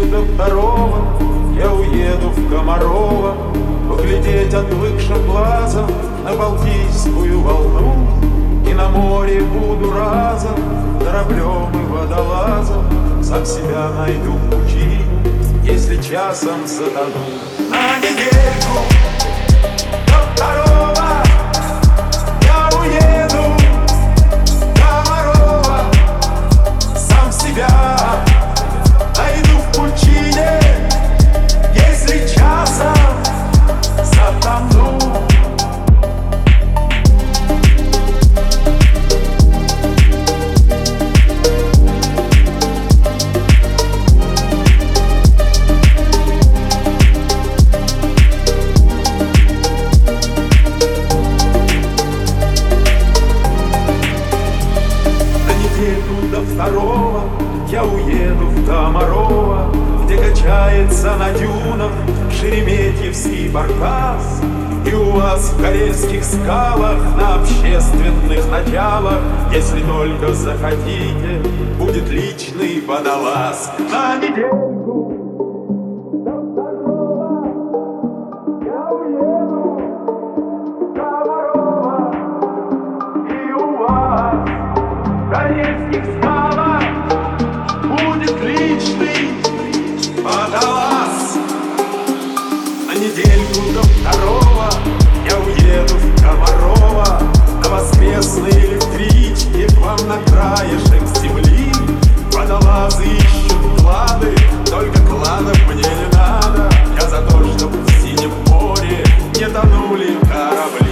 до второго я уеду в Комарова, поглядеть отвыкшим глазом на Балтийскую волну. И на море буду разом кораблем и водолазом, сам себя найду в пучине, если часом затону. На недельку до второго я уеду в Комарова, сам себя найду в пучине, если часом затону. До второго я уеду в Комарова, где качается на дюнах Шереметьевский баркас. И у вас в карельских скалах на общественных началах, если только захотите, будет личный водолаз. На недельку до второго я уеду в Комарова, и у вас в карельских скалах будет личный водолаз. На недельку до второго я уеду в Комарова, на воскресной электричке к вам на краешек земли. Водолазы ищут клады, только кладов мне не надо. Я за то, чтоб в синем море не тонули корабли.